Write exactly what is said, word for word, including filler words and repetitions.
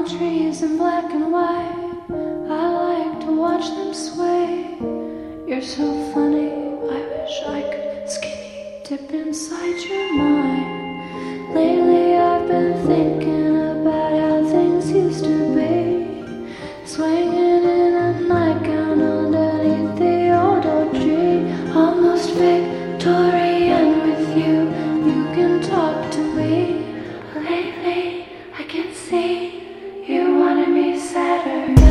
Palm trees in black and white, I like to watch them sway. You're so funny, I wish I could skinny dip inside your mind. Lately I've been thinking about how things used to be, swinging in a nightgown underneath the old oak tree. Almost Victorian with you, you can talk to me. Lately I can see you wanted me sadder.